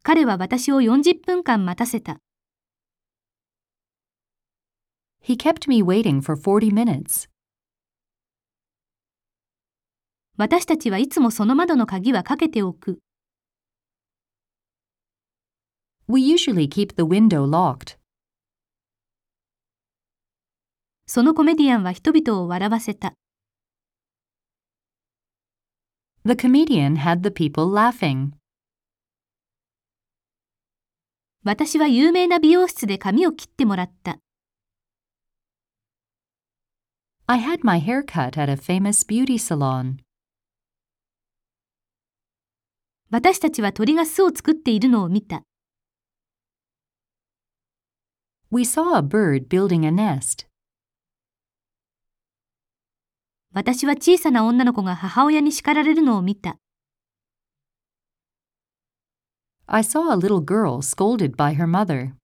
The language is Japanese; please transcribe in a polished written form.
彼は私を40分間待たせた。 He kept me waiting for 40 minutes. 私たちはいつもその窓の鍵はかけておく。 We usually keep the window locked. そのコメディアンは人々を笑わせた。 The comedian had the people laughing. 私は有名な美容室で髪を切ってもらった。 I had my hair cut at a famous beauty salon. 私たちは鳥が巣を作っているのを見た。 We saw a bird building a nest. 私は小さな女の子が母親に叱られるのを見た。 I saw a little girl scolded by her mother.